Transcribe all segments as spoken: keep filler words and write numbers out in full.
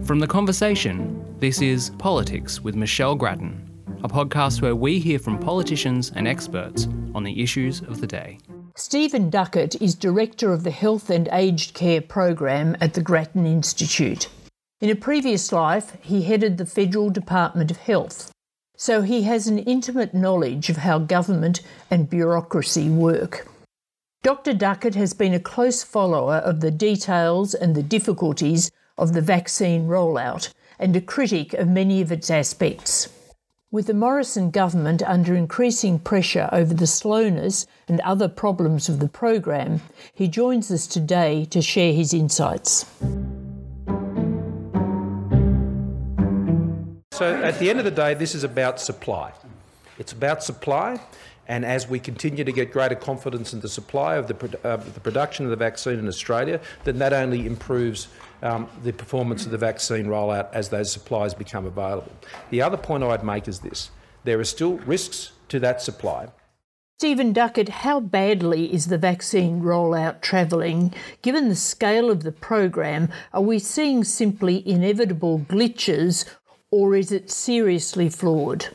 From The Conversation, this is Politics with Michelle Grattan, a podcast where we hear from politicians and experts on the issues of the day. Stephen Duckett is Director of the Health and Aged Care Program at the Grattan Institute. In a previous life, he headed the Federal Department of Health, so he has an intimate knowledge of how government and bureaucracy work. Doctor Duckett has been a close follower of the details and the difficulties of the vaccine rollout and a critic of many of its aspects. With the Morrison government under increasing pressure over the slowness and other problems of the program, he joins us today to share his insights. So at the end of the day, this is about supply. It's about supply, and as we continue to get greater confidence in the supply of the, uh, the production of the vaccine in Australia, then that only improves um, the performance of the vaccine rollout as those supplies become available. The other point I'd make is this: there are still risks to that supply. Stephen Duckett, how badly is the vaccine rollout travelling? Given the scale of the program, are we seeing simply inevitable glitches, or is it seriously flawed?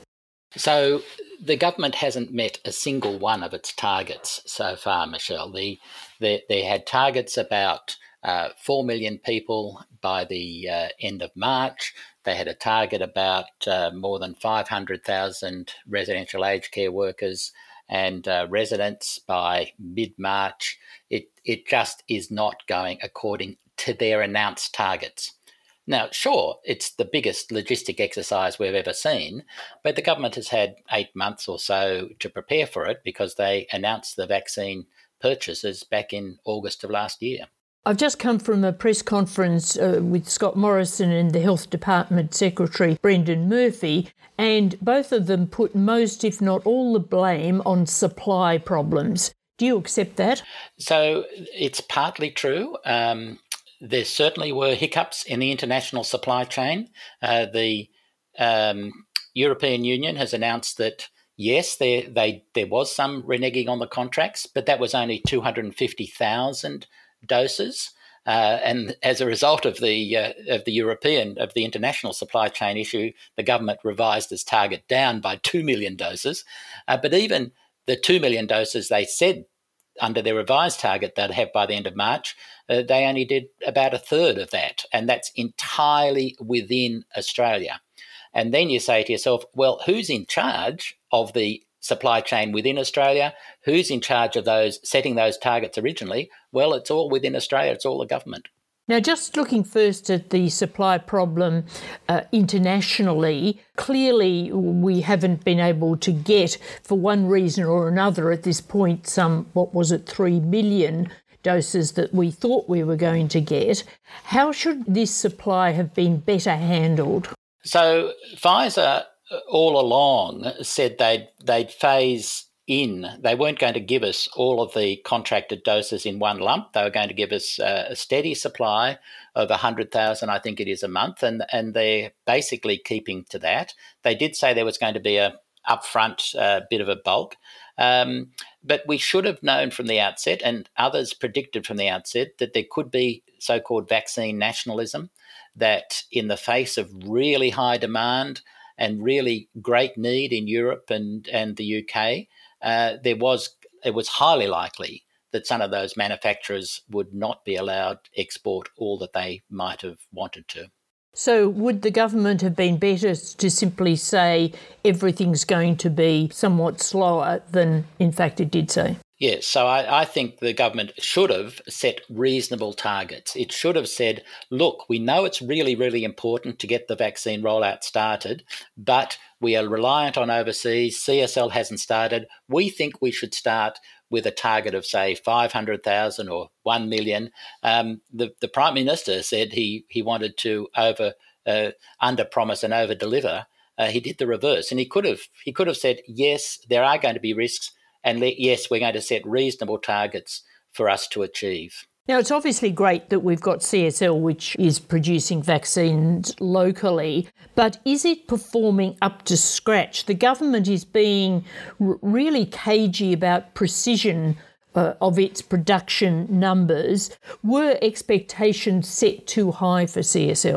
So the government hasn't met a single one of its targets so far, Michelle. The, the, they had targets about uh, four million people by the uh, end of March. They had a target about uh, more than five hundred thousand residential aged care workers and uh, residents by mid-March. It, it just is not going according to their announced targets. Now, sure, it's the biggest logistic exercise we've ever seen, but the government has had eight months or so to prepare for it because they announced the vaccine purchases back in August of last year. I've just come from a press conference uh, with Scott Morrison and the Health Department Secretary Brendan Murphy, and both of them put most, if not all, the blame on supply problems. Do you accept that? So it's partly true. Um, There certainly were hiccups in the international supply chain. Uh, the um, European Union has announced that, yes, there they, there was some reneging on the contracts, but that was only two hundred fifty thousand doses. Uh, and as a result of the uh, of the European, of the international supply chain issue, the government revised its target down by two million doses. Uh, but even the two million doses they said under their revised target they'd have by the end of March, uh, they only did about a third of that, and that's entirely within Australia. And then you say to yourself, well, who's in charge of the supply chain within Australia? Who's in charge of those setting those targets originally? Well, it's all within Australia. It's all the government. Now, just looking first at the supply problem uh, internationally, clearly we haven't been able to get, for one reason or another at this point, some, what was it, three million doses that we thought we were going to get. How should this supply have been better handled? So Pfizer all along said they'd, they'd phase in. They weren't going to give us all of the contracted doses in one lump. They were going to give us uh, a steady supply of one hundred thousand, I think it is, a month, and, and they're basically keeping to that. They did say there was going to be a upfront uh, bit of a bulk, um, but we should have known from the outset, and others predicted from the outset, that there could be so-called vaccine nationalism, that in the face of really high demand and really great need in Europe and, and the U K, Uh, there was it was highly likely that some of those manufacturers would not be allowed to export all that they might have wanted to. So would the government have been better to simply say everything's going to be somewhat slower than, in fact, it did say? Yes, so I, I think the government should have set reasonable targets. It should have said, look, we know it's really, really important to get the vaccine rollout started, but we are reliant on overseas. C S L hasn't started. We think we should start with a target of, say, five hundred thousand or one million. Um, the, the Prime Minister said he, he wanted to over uh, under-promise and over-deliver. Uh, he did the reverse, and he could have he could have said, yes, there are going to be risks, and let, yes, we're going to set reasonable targets for us to achieve. Now, it's obviously great that we've got C S L, which is producing vaccines locally, but is it performing up to scratch? The government is being r- really cagey about precision uh, of its production numbers. Were expectations set too high for C S L?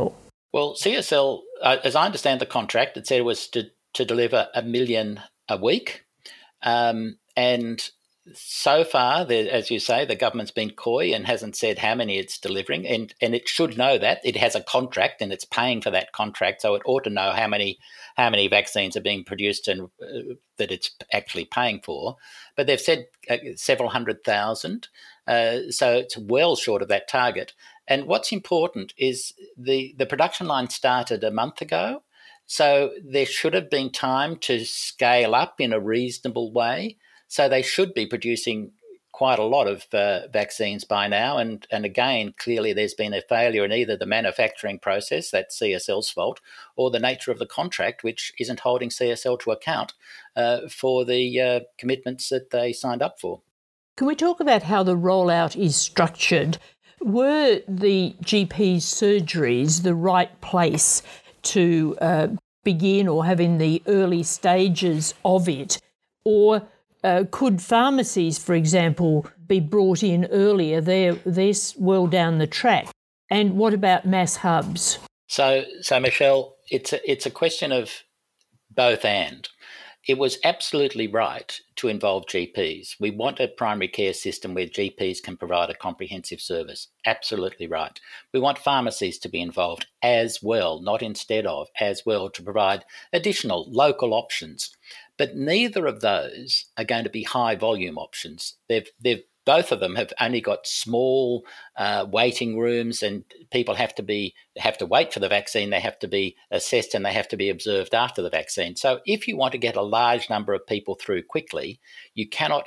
Well, C S L, uh, as I understand the contract, it said it was to, to deliver a million a week. Um, and so far, as you say, the government's been coy and hasn't said how many it's delivering. And, and it should know that. It has a contract and it's paying for that contract. So it ought to know how many how many vaccines are being produced and uh, that it's actually paying for. But they've said uh, several hundred thousand. Uh, so it's well short of that target. And what's important is the, the production line started a month ago. So there should have been time to scale up in a reasonable way. So they should be producing quite a lot of uh, vaccines by now. And, and again, clearly there's been a failure in either the manufacturing process, that's C S L's fault, or the nature of the contract, which isn't holding C S L to account uh, for the uh, commitments that they signed up for. Can we talk about how the rollout is structured? Were the G P's surgeries the right place to uh, begin or have in the early stages of it? Or uh, could pharmacies, for example, be brought in earlier? They're, they're well down the track. And what about mass hubs? So, so Michelle, it's a, it's a question of both and. It was absolutely right to involve G Ps. We want a primary care system where G Ps can provide a comprehensive service. Absolutely right. We want pharmacies to be involved as well, not instead of, as well, to provide additional local options. But neither of those are going to be high volume options. They've, they've Both of them have only got small uh, waiting rooms, and people have to be have to wait for the vaccine. They have to be assessed and they have to be observed after the vaccine. So if you want to get a large number of people through quickly, you cannot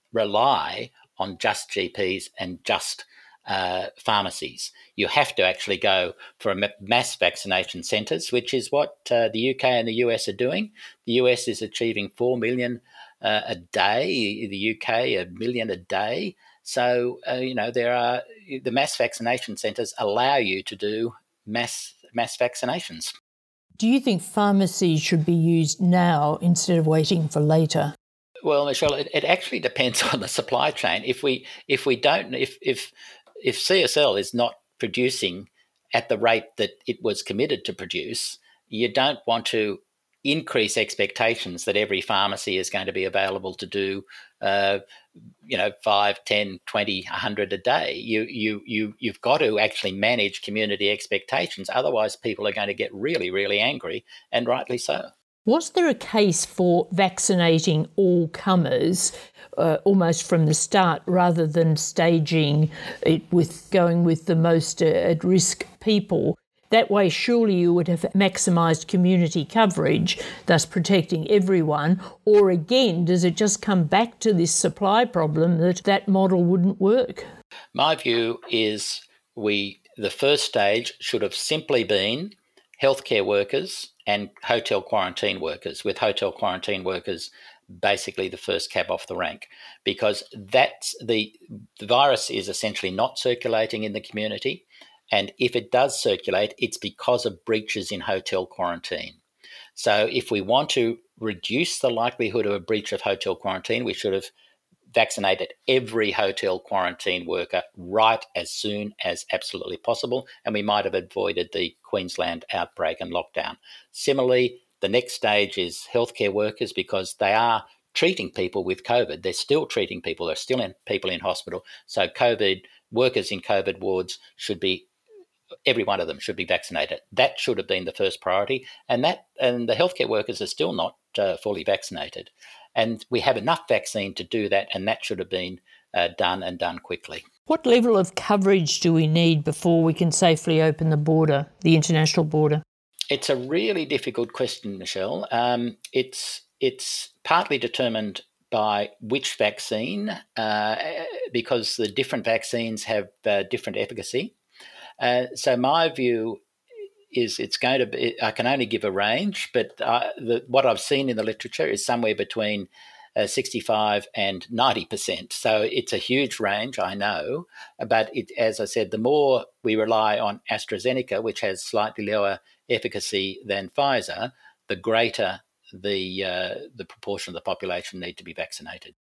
rely on just G Ps and just uh, pharmacies. You have to actually go for mass vaccination centres, which is what uh, the U K and the U S are doing. The U S is achieving four million Uh, a day, the U K a million a day. So, uh, you know, there are the mass vaccination centres allow you to do mass mass vaccinations. Do you think pharmacies should be used now instead of waiting for later? Well, Michelle, it, it actually depends on the supply chain. If we if we don't if if if C S L is not producing at the rate that it was committed to produce, you don't want to increase expectations that every pharmacy is going to be available to do, uh, you know, five, ten, twenty, one hundred a day. You, you, you, you've got to actually manage community expectations. Otherwise, people are going to get really, really angry, and rightly so. Was there a case for vaccinating all comers uh, almost from the start rather than staging it with going with the most uh, at-risk people? That way, surely you would have maximised community coverage, thus protecting everyone. Or again, does it just come back to this supply problem that that model wouldn't work? My view is we the first stage should have simply been healthcare workers and hotel quarantine workers, with hotel quarantine workers basically the first cab off the rank, because that's the, the virus is essentially not circulating in the community. And if it does circulate, it's because of breaches in hotel quarantine. So if we want to reduce the likelihood of a breach of hotel quarantine, we should have vaccinated every hotel quarantine worker right as soon as absolutely possible, and we might have avoided the Queensland outbreak and lockdown. Similarly, the next stage is healthcare workers, because they are treating people with COVID. They're still treating people. They're still in people in hospital. So COVID workers in COVID wards should be every one of them should be vaccinated. That should have been the first priority, and that and the healthcare workers are still not uh, fully vaccinated. And we have enough vaccine to do that, and that should have been uh, done and done quickly. What level of coverage do we need before we can safely open the border, the international border? It's a really difficult question, Michelle. Um, it's it's partly determined by which vaccine, uh, because the different vaccines have uh, different efficacy. Uh, so my view is it's going to be, I can only give a range, but uh, the, what I've seen in the literature is somewhere between uh, sixty-five and ninety percent. So it's a huge range, I know, but it, as I said, the more we rely on AstraZeneca, which has slightly lower efficacy than Pfizer, the greater the uh, the proportion of the population need to be vaccinated.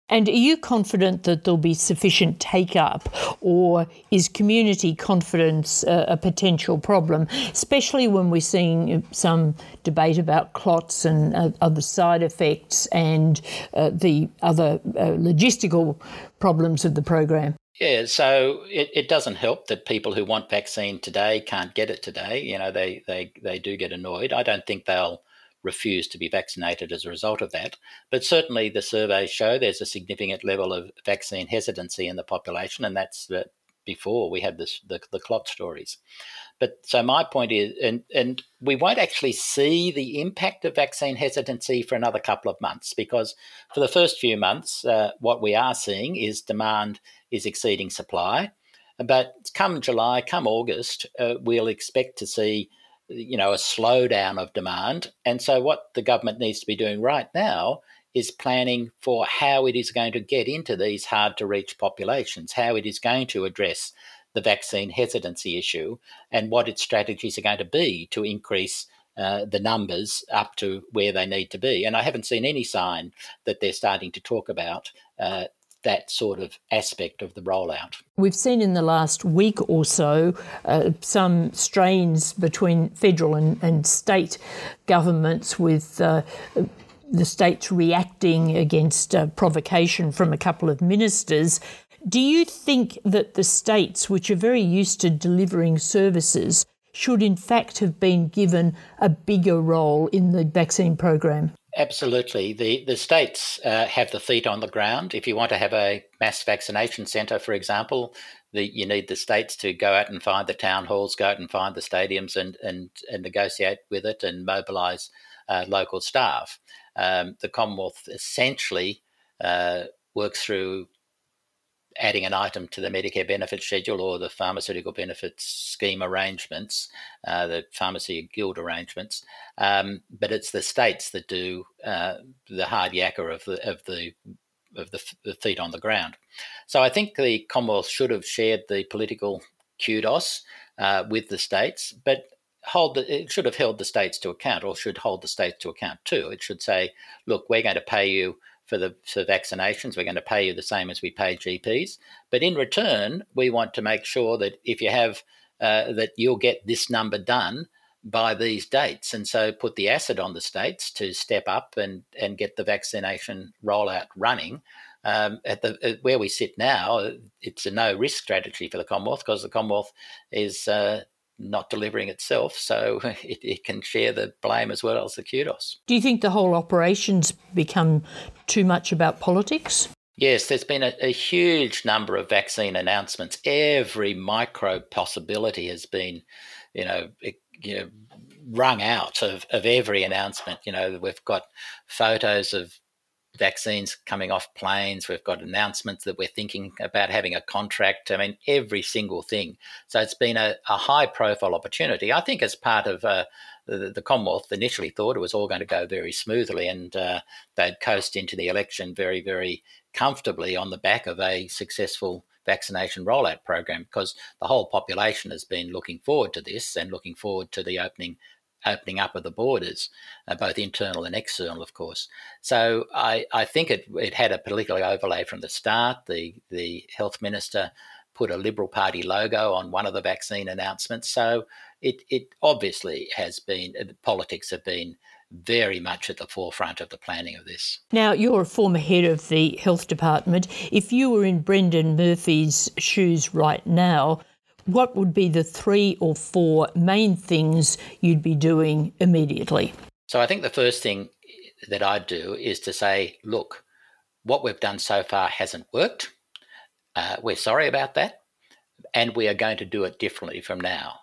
And are you confident that there'll be sufficient take-up, or is community confidence a, a potential problem, especially when we're seeing some debate about clots and uh, other side effects and uh, the other uh, logistical problems of the program? Yeah, so it, it doesn't help that people who want vaccine today can't get it today. You know, they, they, they do get annoyed. I don't think they'll refuse to be vaccinated as a result of that. But certainly the surveys show there's a significant level of vaccine hesitancy in the population, and that's uh, before we had this, the, the clot stories. But so my point is, and, and we won't actually see the impact of vaccine hesitancy for another couple of months, because for the first few months, uh, what we are seeing is demand is exceeding supply. But come July, come August, uh, we'll expect to see you know, a slowdown of demand. And so what the government needs to be doing right now is planning for how it is going to get into these hard-to-reach populations, how it is going to address the vaccine hesitancy issue, and what its strategies are going to be to increase uh, the numbers up to where they need to be. And I haven't seen any sign that they're starting to talk about uh, that sort of aspect of the rollout. We've seen in the last week or so uh, some strains between federal and, and state governments, with uh, the states reacting against uh, provocation from a couple of ministers. Do you think that the states, which are very used to delivering services, should in fact have been given a bigger role in the vaccine program? Absolutely. The the states uh, have the feet on the ground. If you want to have a mass vaccination centre, for example, the, you need the states to go out and find the town halls, go out and find the stadiums and, and, and negotiate with it and mobilise uh, local staff. Um, the Commonwealth essentially uh, works through adding an item to the Medicare benefit schedule or the pharmaceutical benefits scheme arrangements, uh, the pharmacy guild arrangements, um, but it's the states that do uh, the hard yakka of the of the of the, the feet on the ground. So I think the Commonwealth should have shared the political kudos uh, with the states, but hold the, it should have held the states to account, or should hold the states to account too. It should say, look, we're going to pay you for the for vaccinations, we're going to pay you the same as we pay G Ps. But in return, we want to make sure that if you have, uh, that you'll get this number done by these dates. And so put the acid on the states to step up and, and get the vaccination rollout running. Um, at the at where we sit now, it's a no-risk strategy for the Commonwealth, because the Commonwealth is uh, not delivering itself, so it, it can share the blame as well as the kudos. Do you think the whole operation's become too much about politics? Yes, there's been a, a huge number of vaccine announcements. Every micro possibility has been, you know, it, you know, wrung out of, of every announcement. You know, we've got photos of vaccines coming off planes. We've got announcements that we're thinking about having a contract. I mean, every single thing. So it's been a, a high-profile opportunity. I think as part of uh, the, the Commonwealth initially thought it was all going to go very smoothly, and uh, they'd coast into the election very, very comfortably on the back of a successful vaccination rollout program, because the whole population has been looking forward to this and looking forward to the opening opening up of the borders, uh, both internal and external, of course. So I, I think it, it had a political overlay from the start. The, the health minister put a Liberal Party logo on one of the vaccine announcements. So it, it obviously has been, politics have been very much at the forefront of the planning of this. Now, you're a former head of the health department. If you were in Brendan Murphy's shoes right now, what would be the three or four main things you'd be doing immediately? So I think the first thing that I'd do is to say, look, what we've done so far hasn't worked. Uh, we're sorry about that, and we are going to do it differently from now.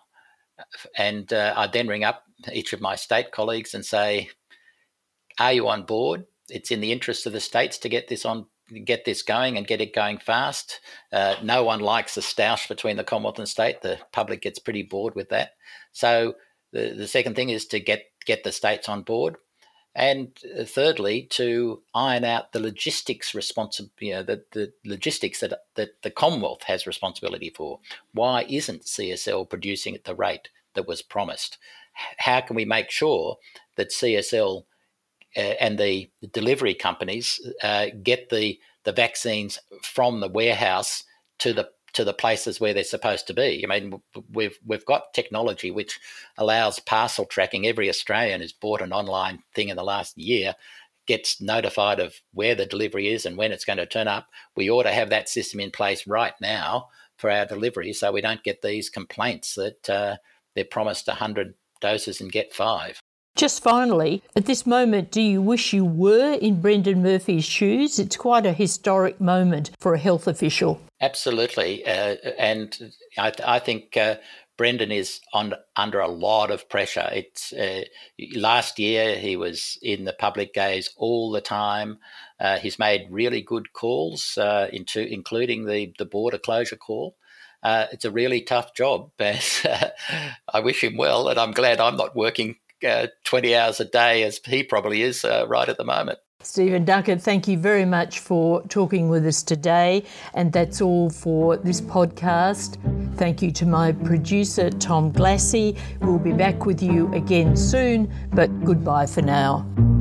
And uh, I'd then ring up each of my state colleagues and say, are you on board? It's in the interest of the states to get this on get this going and get it going fast. Uh, no one likes a stoush between the Commonwealth and state. The public gets pretty bored with that. So the, the second thing is to get, get the states on board. And thirdly, to iron out the logistics responsi- you know, the, the logistics that, that the Commonwealth has responsibility for. Why isn't C S L producing at the rate that was promised? How can we make sure that C S L Uh, and the, the delivery companies uh, get the, the vaccines from the warehouse to the to the places where they're supposed to be. I mean, we've we've got technology which allows parcel tracking. Every Australian who's bought an online thing in the last year gets notified of where the delivery is and when it's going to turn up. We ought to have that system in place right now for our delivery, so we don't get these complaints that uh, they're promised one hundred doses and get five. Just finally, at this moment, do you wish you were in Brendan Murphy's shoes? It's quite a historic moment for a health official. Absolutely. Uh, and I, I think uh, Brendan is on, under a lot of pressure. It's uh, last year he was in the public gaze all the time. Uh, he's made really good calls, uh, into, including the, the border closure call. Uh, it's a really tough job. But, uh, I wish him well, and I'm glad I'm not working Uh, twenty hours a day as he probably is uh, right at the moment. Stephen Duckett, thank you very much for talking with us today. And that's all for this podcast. Thank you to my producer, Tom Glassy. We'll be back with you again soon, but goodbye for now.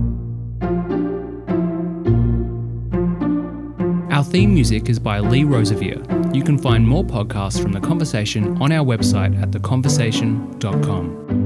Our theme music is by Lee Rosevere. You can find more podcasts from The Conversation on our website at the conversation dot com.